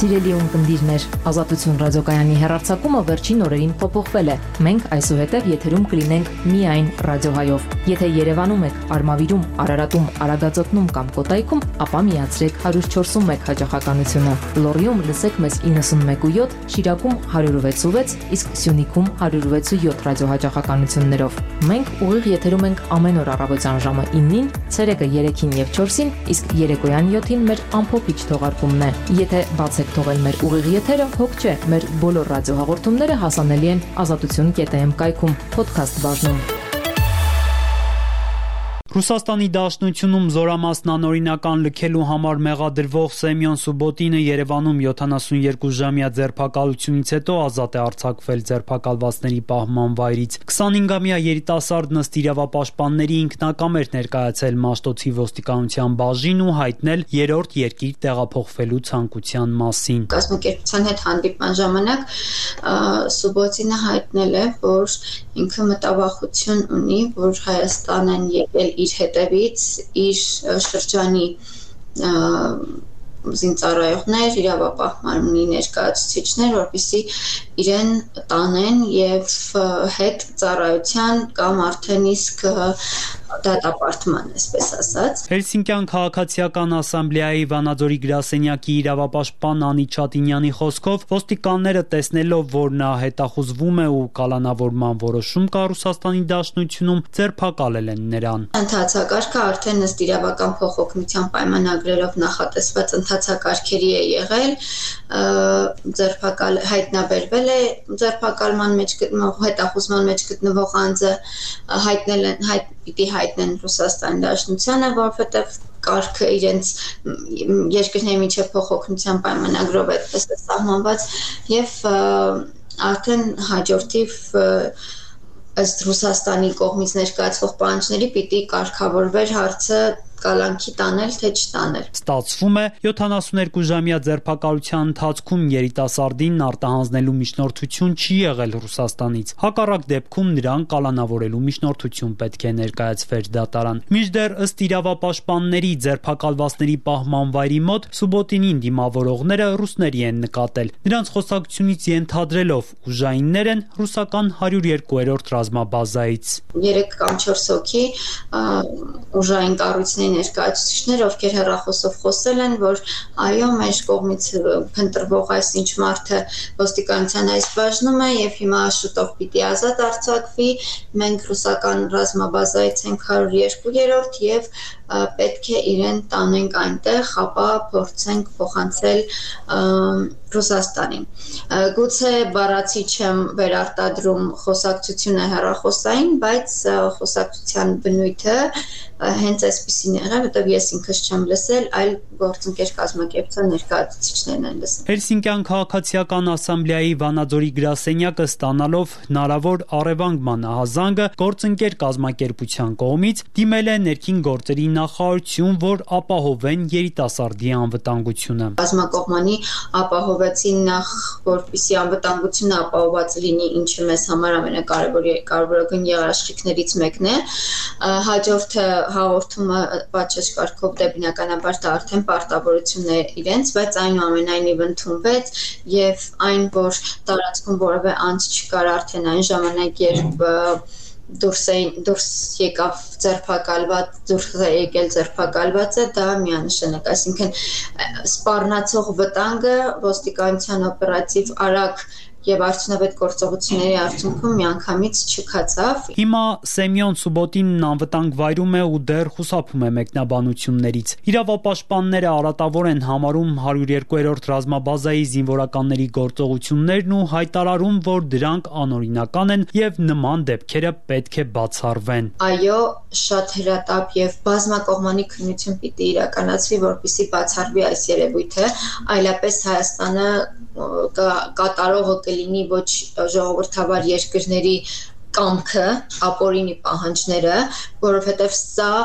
Սիրելի ունկնդիրներ, Ազատություն ռադիոկայանի հեռարձակումը վերջին օրերին փոփոխվել է։ Մենք այսուհետև եթերում կլինենք միայն ռադիոհայով։ Եթե Երևանում եք, Արմավիրում, Արարատում, Արագածոտնում կամ Կոտայքում, ապա միացրեք 104.1 հաճախականությունը։ Լոռիում լսեք մեզ 91.7, Շիրակում 106.6, իսկ Սյունիքում 106.7 ռադիոհաճախականություններով։ Մենք ուղիղ եթերում ենք ամեն օր առավոտյան ժամը 9-ին, ցերեկը 3-ին եւ 4-ին, իսկ երեկոյան 7-ին մեր ամփոփիչ թողարկումն է։ Եթե բացեք թողել մեր ուղիղ եթերը, հոգ չէ, մեր բոլոր ռադիոհաղորդումները հասանելի են azatutun.am կայքում, podcast բաժնում։ Ռուսաստանի Դաշնությունում զորամասն անօրինական լքելու համար մեղադրվող Սեմյոն Սուբոտինը Երևանում 72-ժամյա ձերբակալությունից հետո ազատ է արձակվել ձերբակալվածների պահման վայրից։ 25-ամյա երիտասարդն ըստ իրավապաշտպանների ինքնակամ էր ներկայացել Մաշտոցի ոստիկանության բաժին ու հայտնել երրորդ երկիր տեղափոխվելու ցանկության մասին։ Կազմակերպության հետ հանդիպման ժամանակ Սուբոտինը հայտնել է, որ ինքը մտավախություն ունի, որ Հայաստան են եկել իր հետևից, իր շրջանի զինծառայողներ, իրավապահպանի ներկայացուցիչներ, որպեսզի իրեն տանեն եւ հետ ծառայության կամ արդեն իսկ դատապարտման, այսպես ասած։ Հելսինկյան քաղաքացիական ասամբլեայի Վանաձորի գրասենյակի իրավապաշտպան Անի Չատինյանի խոսքով ոստիկանները տեսնելով, որ նա հետախուզվում է ու կալանավորման որոշում կա Ռուսաստանի Դաշնությունում, ձերբակալել են նրան։ Ընթացակարգը արդեն ըստ իրավական փոխօգնության պայմանագրերով նախատեսված ընթացակարգերի է եղել, հայտնաբերվել է ձերբակալման մեջ գտնվող, հետախուզման մեջ գտնվող անձը, պիտի հայտնեն Ռուսաստանի Դաշնությանը, որովհետև կարգը իրենց երկրների միջև փոխօգնության պայմանագրով այդպես է սահմանված եւ արդեն հաջորդիվ ըստ Ռուսաստանի կողմից ներկայացվող պահանջների պիտի կարգավորվեր հարցը կալանքի տանել, թե չտանել։ Ստացվում է 72-ժամյա ձերբակալության ընթացքում երիտասարդին արտահանձնելու միջնորդություն չի եղել Ռուսաստանից։ Հակառակ դեպքում նրան կալանավորելու միջնորդություն պետք է ներկայացվեր դատարան։ Մինչդեռ ըստ իրավապաշտպանների ձերբակալվածների պահման վայրի մոտ Սուբոտինին դիմավորողները ռուսների են նկատել։ Նրանց խոսակցությունից ենթադրելով ուժայիններ են ռուսական 102-րդ ռազմաբազայից։ 3 կամ 4 հոգի ուժային կառույցների ներկայացուցիչներ, ովքեր հեռախոսով խոսել են, որ այո, մեր կողմից փնտրվող այս ինչ մարդը ոստիկանության այս բաժնում է եւ հիմա շուտով պիտի ազատ արձակվի։ Մենք ռուսական ռազմաբազայից ենք 102-րդ եւ պետք է իրեն տանենք այնտեղ, ապա փորձենք փոխանցել Ռուսաստանին։ Գուցե բառացի չեմ վերարտադրում խոսակցությունը հեռախոսային, բայց խոսակցության բնույթը հենց այսպեսին եղավ, որտեղ ես ինքս չեմ լսել, այլ գործընկեր կազմակերպության ներկայացուցիչներն են լսել։ Հելսինկյան քաղաքացիական ասամբլեայի Վանաձորի գրասենյակը ստանալով հնարավոր առևանգման ահազանգը գործընկեր կազմակերպության կողմից դիմել է ներքին գործերի նախարարություն, որ ապահովեն երիտասարդի անվտանգությունը։ Կազմակողմանի ապահովեցին նախ, որպեսզի անվտանգությունը ապահովված լինի, ինչը մեզ համար ամենակարևորագույն երաշխիքներից մեկն է։ Հաջորդը հաղորդումը պատշաճ կարգով դե բնականաբար դա արդեն պարտավորություն է իրենց, բայց այնուամենայնիվ ընդունվեց եւ այն, որ տարածքում որևէ անձ չկար արդեն այն ժամանակ, երբ դուրս եկավ ձերբակալվածը, դա միանշանակ, այսինքն սպառնացող վտանգը ոստիկանության օպերատիվ արագ եւ արդյունավետ գործողությունների արդյունքում միանգամից չքացավ։ Հիմա Սեմյոն Սուբոտինն անվտանգ վայրում է ու դեռ խուսափում է մեկնաբանություններից։ Իրավապաշտպանները արատավոր են համարում 102-րդ ռազմաբազայի զինվորականների գործողություններն ու հայտարարում, որ դրանք անօրինական են եւ նման դեպքերը պետք է բացառվեն։ Այո, շատ հրատապ եւ բազմակողմանի քննություն պիտի իրականացվի, որպեսզի բացառվի այս երևույթը, այլապես Հայաստանը կատարողը կլինի ոչ ժողովրդավար երկրների կամքը, ապօրինի պահանջները, որովհետև սա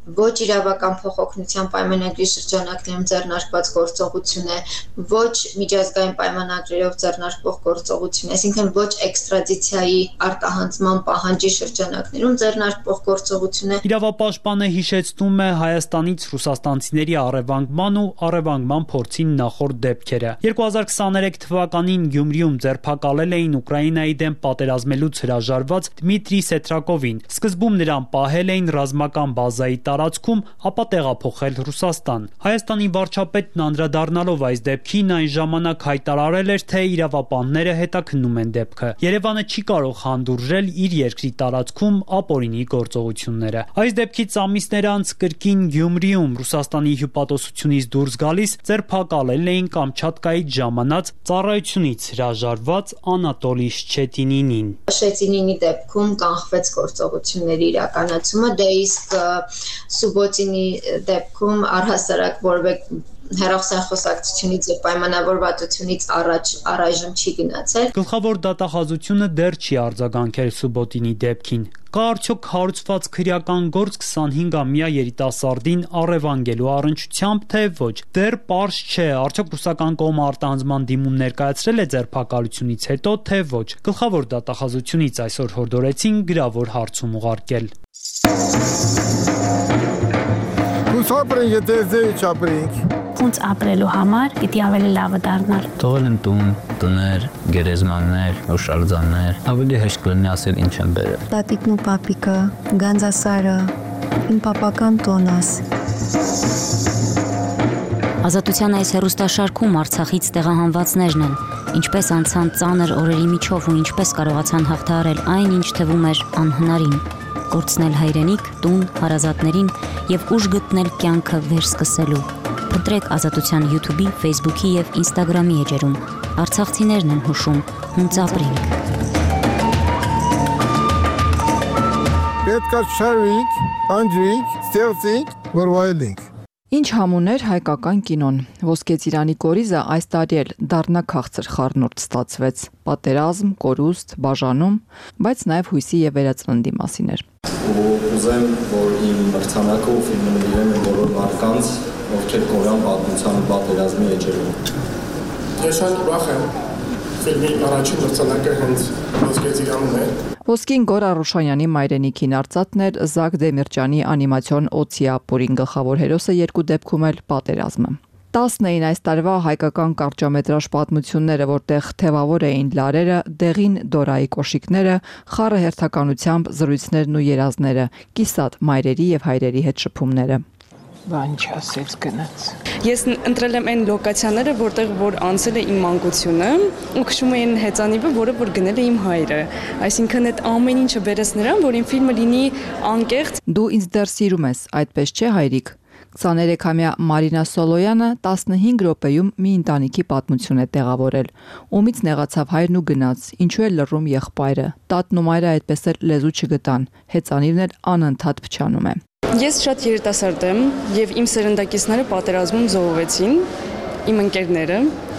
ոչ իրավական փոխօգնության պայմանագրի շրջանակներում ձեռնարկված գործողություն է, ոչ միջազգային պայմանագրերով ձեռնարկվող գործողություն է, այսինքն ոչ էքստրադիցիայի արտահանձման պահանջի շրջանակներում ձեռնարկվող գործողություն է։ Իրավապաշտպանը հիշեցնում է Հայաստանից ռուսաստանցիների առևանգման ու առևանգման փորձին նախորդ դեպքերը։ 2023 թվականին Գյումրիում ձերբակալել էին Ուկրաինայի դեմ պատերազմելուց հրաժարված Դմիտրի Սեթրակովին։ Սկզբում նրան պահել էին ռազմական բազայի տարածքում, ապա տեղափոխել Ռուսաստան։ Հայաստանի վարչապետն անդրադառնալով այս դեպքին այն ժամանակ հայտարարել էր, թե իրավապանները հետաքննում են դեպքը։ Երևանը չի կարող հանդուրժել իր երկրի տարածքում ապօրինի գործողությունները։ Այս դեպքից ամիսներ անց կրկին Գյումրիում Ռուսաստանի հյուպատոսությունից դուրս գալիս ձերբակալել էին Կամչատկայից ժամանած ծառայությունից հրաժարված Անատոլի Շչետինինին։ Շչետինինի դեպքում կանխվեց գործողությունների իրականացումը, դե իսկ Սուբոտինի դեպքում առհասարակ որևէ հեռախոսակցությունից եւ պայմանավորվածությունից առայժմ չի գնացել։ Գլխավոր դատախազությունը դեռ չի արձագանքել Սուբոտինի դեպքին։ Կա արդյոք հարուցված քրեական գործ 25-ամյա երիտասարդին առևանգելու առնչությամբ, թե ոչ։ Դեռ պարզ չէ, արդյոք ռուսական կողմը արտահանձնման դիմում ներկայացրել է ձերբակալությունից հետո, թե ոչ։ Գլխավոր դատախազությունից այսօր հորդորեցին գրավոր հարցում ուղարկել։ Ոնց ապրելու համար պիտի ավելի լավը դառնար։ Թողել եմ տուն, տներ, գերեզմաններ, օշալձաններ, ավելի հեշտ կլինի ասել ինչ եմ բերել։ Տատիկն ու պապիկը, Գանձասարը, իմ պապական տոնս։ Ազատության այս հեռուստաշարքում Արցախից տեղահանվածներն են, ինչպես անցան ծանր օրերի միջով ու ինչպես կարողացան հաղթահարել այն, ինչ թվում էր անհնարին, կորցնել հայրենիք, տուն, հարազատներին եւ ուժ գտնել կյանքը վերսկսելու։ Փնտրեք Ազատության YouTube-ի, Facebook-ի եւ Instagram-ի էջերում։ Արցախցիներն են հուշում, հունց ապրենք։ Պետք է շարվենք, անջրենք, ստեղծենք, որ վայելենք։ Ինչ համուներ հայկական կինոն։ Ոսկե ծիրանի կորիզը այս տարի էլ դառնա քաղցր խառնուրդ ստացվեց։ Պատերազմ, կորուստ, բաժանում, բայց նաև հույսի եւ վերածննդի մասին էր։ Ուզեմ, որ իմ մրցանակը ու ֆիլմը նվիրեմ բոլոր մարդկանց, ովքեր կորան պատմության ու պատերազմի էջերում։ Ես շատ ուրախ եմ։ Ֆիլմի առաջին մրցանակը հենց Ոսկե ծիրանում է։ Ոսկին Գորա Ռուշանյանի մայրենիքին արծաթն էր Զակ Դեմիրճյանի անիմացիոն Օցիապորին գլխավոր հերոսը երկու դեպքում էլ պատերազմը։ 10 էին այս տարվա հայկական կարճամետրաժ պատմությունները, որտեղ թևավոր էին լարերը, դեղին դորայի կոշիկները, խառը հերթականությամբ զրույցներն ու երազները, կիսատ մայրերի եւ հայրերի հետ շփումները։ Բան չասեց գնաց։ Ես ընտրել եմ այն լոկացիաները, որտեղ որ անցել է իմ մանկությունը, ու քշում էին հեծանիվը, որը որ գնել է իմ հայրը։ Այսինքն այդ ամեն ինչը բերես նրան, որ իմ ֆիլմը լինի անկեղծ։ Դու ինձ դեռ սիրում ես, այդպես չէ, հայրիկ։ 23-ամյա Մարինա Սոլոյանը 15 րոպեում մի ընտանիքի պատմություն է տեղավորել։ Ումից նեղացավ հայրն ու գնաց, ինչու է լռում եղբայրը։ Տատն ու մայրը այդպես էլ լեզու չգտան, հեծանիվն էլ անընդհատ փչանում է։ Ես շատ երիտասարդ եմ եւ իմ սերնդակիցները պատերազմում զոհվեցին, իմ ընկերները։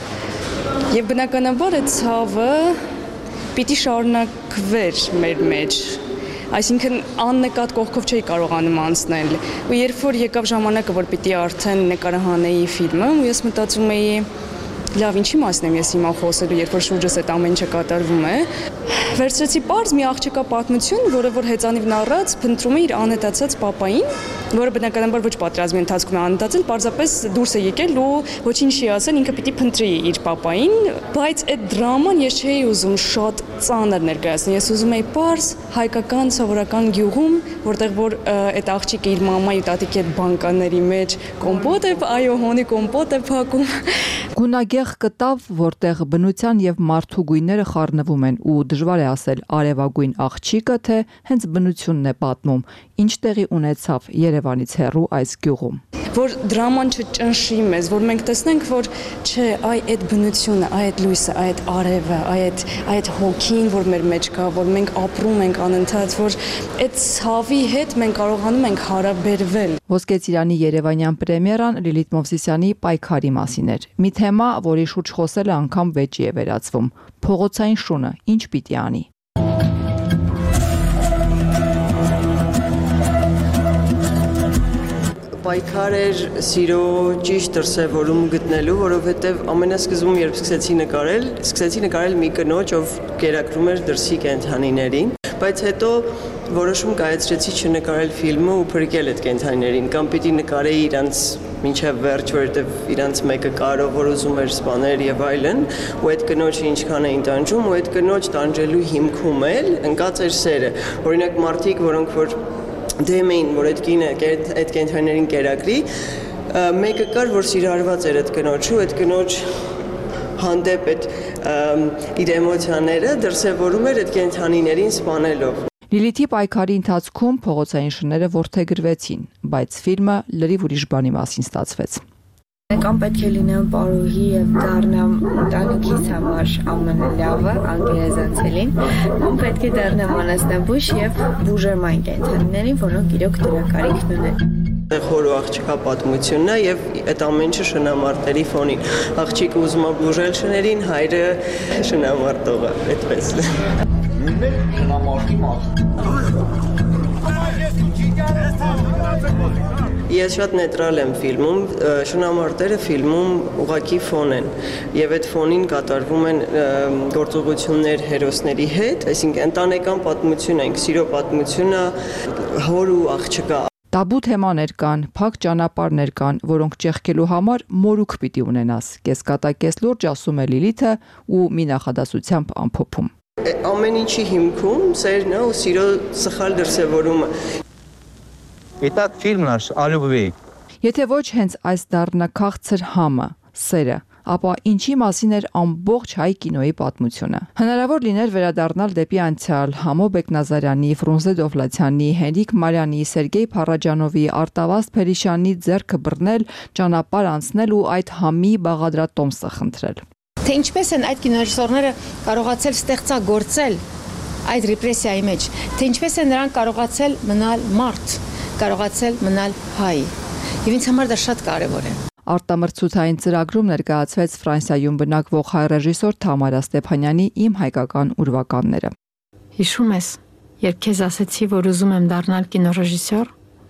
Եվ բնականաբար այդ ցավը պիտի շարունակվեր մեր մեջ։ Այսինքն աննկատ կողքով չէի կարողանում անցնել։ Ու երբ որ եկավ ժամանակը, որ պիտի արդեն նկարահանեի ֆիլմը, ու ես մտածում էի, լավ, ինչի մասն եմ ես հիմա խոսելու, երբ որ շուրջս այդ ամեն ինչը կատարվում է։ Վերցրեցի պարզ մի աղջկա պատմություն, որը որ հեծանիվն առած փնտրում է իր անհետացած պապային, որը բնականաբար ոչ պատերազմի ընթացքում է անհետացել, պարզապես դուրս է եկել ու ոչինչ չի ասել, ինքը պիտի փնտրի իր պապային, բայց այդ դրաման ես չէի ուզում շատ ծանր ներկայացնել։ Ես ուզում էի պարզ հայկական սովորական գյուղում, որտեղ որ այդ աղջիկը իր մամայի ու տատիկի հետ բանկաների մեջ կոմպոտ է, այո, հոնի կոմպոտ է փակում։ Գունագեղ կտավ, որտեղ բնության եւ մարդու գույները խառնվում են ու դժվար է ասել արևագույն աղջիկը, թե հենց բնությունն է պատմում, ինչ տեղի ունեցավ Երևանից հեռու այս գյուղում։ Որ դրաման չճնշի մեզ, որ մենք տեսնենք, որ չէ, այ այդ բնությունը, այ այդ լույսը, այ այդ արևը, այդ հոգին, որ մեր մեջ կա, որ մենք ապրում ենք անընդհատ, որ այդ ցավի հետ մենք կարողանում ենք հարաբերվել։ Ոսկե ծիրանի երևանյան պրեմիերան Լիլիթ Մովսիսյանի պայքարի մասին էր։ Մի թեմա, որի շուրջ խոսելը անգամ վեճի է վերածվում։ Փողոցային շունը ինչ պիտի անի։ պայքար էր սիրո ճիշտ դրսևորում գտնելու, որովհետև ամենասկզբում երբ սկսեցի նկարել մի կնոջ, ով կերակրում էր դրսի կենդանիներին, բայց հետո որոշում կայացրեցի չնկարել ֆիլմը ու փրկել այդ կենդանիներին, կամ պիտի նկարեի իրանց մինչև վերջ, որովհետև իրանց մեկը կարող որ ուզում էր սպանել եւ այլն, ու այդ կնոջը ինչքան էին տանջում, ու այդ կնոջ տանջելու հիմքում էլ ընկած էր սերը։ Օրինակ մարդիկ, որոնք որ դեմ էին, որ այդ կինը այդ կենդանիներին կերակրի, մեկը կար, որ սիրարված էր այդ կնոջը, ու այդ կնոջ հանդեպ այդ իր էմոցիաները դրսևորում էր այդ կենդանիներին սպանելով։ Լիլիթի պայքարի ընթացքում փողոցային շները որդեգրվեցին, բայց ֆիլմը լրիվ ուրիշ բանի մասին ստացվեց։ Կամ պետք է լինեմ պարուհի եւ դառնամ ընտանիքիս համար ամենալավը, անգերեզանցելին, կամ պետք է դառնամ անասնաբույժ եւ բուժեմ այն կենդանիներին, որոնք իրոք դրա կարիքն ունեն։ Խոր ու աղջկա պատմությունն է եւ այդ ամեն ինչը շնամարտերի ֆոնին։ Աղջիկը ուզում է բուժել շներին, հայրը շնամարտողը, այդպես։ Նույնպես շնամարտի Ես շատ նեյտրալ եմ ֆիլմում, շնամարտերը ֆիլմում ուղղակի ֆոն են եւ այդ ֆոնին կատարվում են գործողություններ հերոսների հետ, այսինքն ընտանեկան պատմություն է, սիրո պատմությունը, հոր ու աղջկա։ Տաբու թեմաներ կան, փակ ճանապարհներ կան, որոնք ճեղքելու համար մորուք պիտի ունենաս։ Կեսկատակես լուրջ ասում է Լիլիթը ու մի նախադասությամբ ամփոփում։ Ամեն ինչի հիմքում սերն է ու սիրո սխալ դրսևորումը։ Իտակ ֆիլմն է о любви։ Եթե ոչ հենց այս դառնա քաղցր համը, սերը, ապա ինչի մասին էր ամբողջ հայ կինոյի պատմությունը։ Հնարավոր լիներ վերադառնալ դեպի անցյալ Համո Բեկնազարյանի, Ֆրունզե Դովլաթյանի, Հենրիկ Մարյանի, Սերգեյ Փարաջանովի, Արտավազդ Փերիշյանի ձեռքը բռնել, ճանապարհ անցնել ու այդ համի բաղադրատոմսը խնդրել։ Թե ինչպես են այդ կինոռեժիսորները կարողացել ստեղծագործել այդ ռեպրեսիայի մեջ, թե ինչպես են նրանք կարողացել մնալ մարդ, կարողացել մնալ հայ։ Եվ ինձ համար դա շատ կարևոր է։ Արտամրցութային ծրագրում ներկայացվեց Ֆրանսիայում բնակվող հայ ռեժիսոր Թամարա Ստեփանյանի «Իմ հայկական ուրվականները»։ Հիշում ես, երբ քեզ ասեցի, որ ուզում եմ դառնալ կինոռեժիսոր,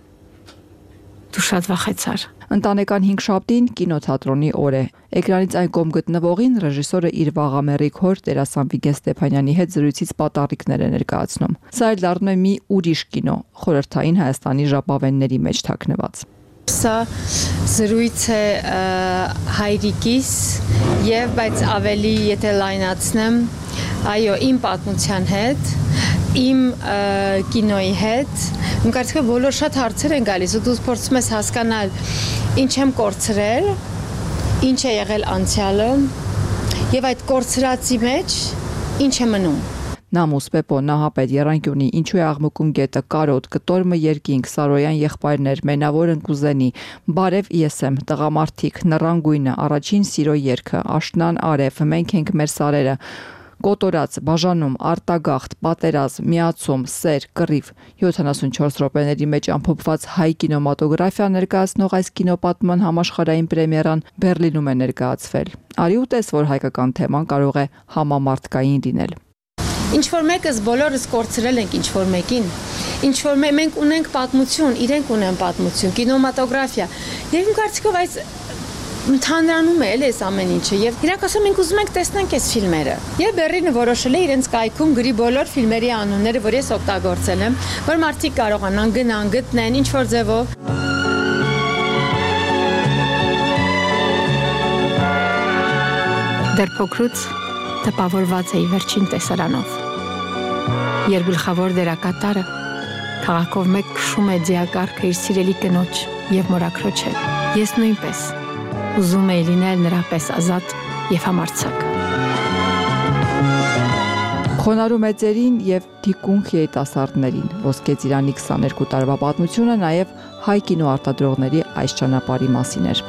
դու շատ վախեցար։ Ընտանեկան 5 շաբթին կինոթատրոնի օր է։ Էկրանից այն կողմ գտնվողին ռեժիսորը իր վաղամեռիկ հոր դերասան Վիգեն Ստեփանյանի հետ զրույցից պատառիկներ է ներկայացնում։ Սա էլ դառնում է մի ուրիշ կինո, խորհրդային Հայաստանի ժապավենների մեջ թաքնված։ Սա զրույց է հայրիկիս եւ բայց ավելի եթե լայնացնեմ, այո, իմ պատմության հետ, իմ կինոյի հետ։ Իմ կարծիքով բոլոր շատ հարցեր են գալիս ու դու փորձում ես հասկանալ ինչ եմ կորցրել, ինչ է եղել անցյալը եւ այդ կորցրածի մեջ ինչ է մնում։ Նամուս Պեպո Նահապետ Եռանկյունի ինչու է աղմկում գետը կարոտ կտորմը երկինք Սարոյան եղբայրներ Մենավոր ընկուզենի Բարև ես եմ տղամարդիկ նռանգույնը առաջին սիրո երգը աշնան արև մենք ենք մեր սարերը կոտորած բաժանում արտագաղթ պատերազմ միացում սեր կռիվ 74 րոպեների մեջ ամփոփված հայ կինեմատոգրաֆիա ներկայացնող այս կինոպատման համաշխարհային պրեմիերան Բերլինում է ներկայացվել։ Արի ու տես, որ հայկական թեման կարող է համամարտկային լինել։ Ինչ որ մեկս բոլորս կորցրել ենք ինչ որ մեկին, ինչ որ մենք ունենք պատմություն, իրենք ունեն պատմություն, կինեմատոգրաֆիա։ Եվ իմ կարծիքով այս ընդհանրանում է այս ամեն ինչը եւ իրանք ասում ենք ուզում ենք տեսնենք այս ֆիլմերը։ Եվ Բեռլինը որոշել է իրենց կայքում գրի բոլոր ֆիլմերի անունները, որ ես օգտագործել եմ, որ մարդիկ կարողանան գնան, գտնեն ինչ որ ձևով։ Դեռ փոքրուց տպավորված էի վերջին տեսարանով։ Երբ գլխավոր դերակատարը քաղաքով մեկ քշում է ձիակառքը իր սիրելի կնոջ եւ մորաքրոջ հետ։ Ես նույնպես ուզում էի լինել նրա պես ազատ եւ համարձակ։ Խոնարհու մեծերին եւ թիկունք երիտասարդներին Ոսկե ծիրանի 22 տարվա պատմությունը նաեւ հայ կինոարտադրողների այս ճանապարհի մասին էր։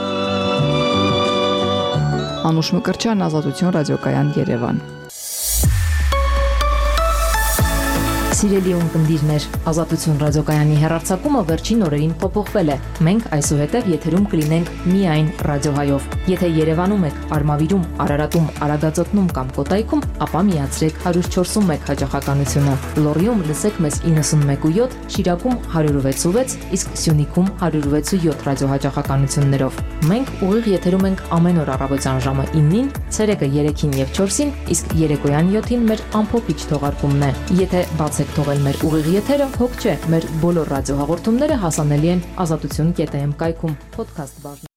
Անուշ Մկրտչյան, Ազատություն ռադիոկայան, Երևան։ Սիրելի ունկնդիրներ, Ազատություն ռադիոկայանի հեռարձակումը վերջին օրերին փոփոխվել է։ Մենք այսուհետև եթերում կլինենք միայն ռադիոհայով։ Եթե Երևանում եք, Արմավիրում, Արարատում, Արագածոտնում կամ Կոտայքում, ապա միացրեք 104.1 հաճախականությունը։ Լոռիում լսեք մեզ 91.7, Շիրակում 106.6, իսկ Սյունիքում 106.7 ռադիոհաճախականություններով։ Մենք ուղիղ եթերում ենք ամեն օր առավոտյան ժամը 9-ին, ցերեկը 3-ին եւ 4-ին, իսկ երեկոյան 7-ին մեր ամփոփիչ թողարկումն է։ Եթե բաց եք թողել մեր ուղիղ եթերը, հոգ չէ, մեր բոլոր ռադիոհաղորդումները հասանելի են azatutun.am կայքում, podcast բաժնում։